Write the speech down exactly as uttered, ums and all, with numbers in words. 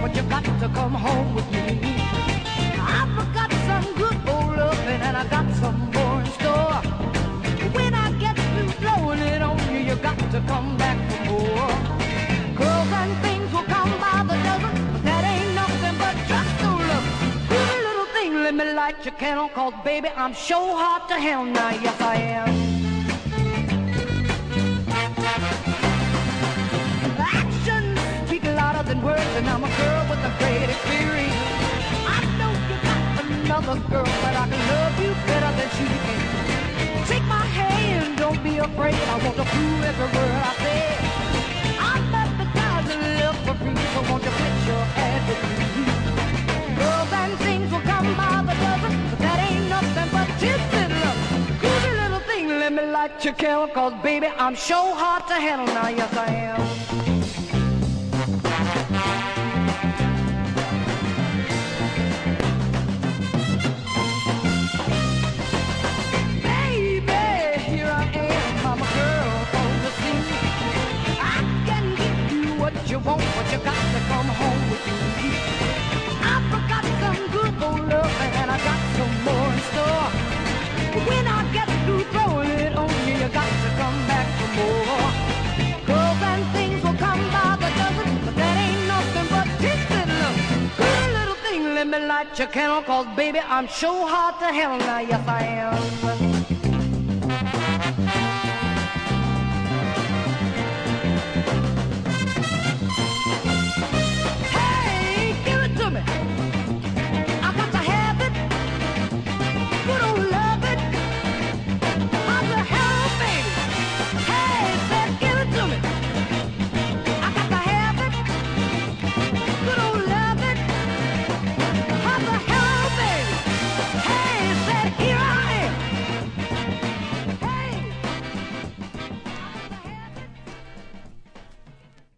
but you got to come home with me. I've got some good old loving and I got some more in store. When I get through blowing it on you, you got to come back for more. Girls and things will come by the dozen, but that ain't nothing but just no love. Good little thing, let me light your candle, cause baby, I'm sure hot to hell now, yes I am. Actions speak louder than words, and I'm a girl with a great experience. I know you got another girl, but I can love you better than she can. Take my hand, don't be afraid, I want to prove every word I say. I'm advertising love for free, so won't you put your ad with me? Girls and things will come by the dozen, but that ain't nothing but just in love. Good little thing, let me light your candle, cause baby, I'm sure hard to handle now, yes I am. You won't, but you got to come home with me. I forgot some good old loving and I got some more in store. When I get through throwing it on you, you got to come back for more. Girls and things will come by the dozen, but that ain't nothing but twisted love. Good little thing, let me light your candle, cause baby, I'm sure hard to hell now, yes I am.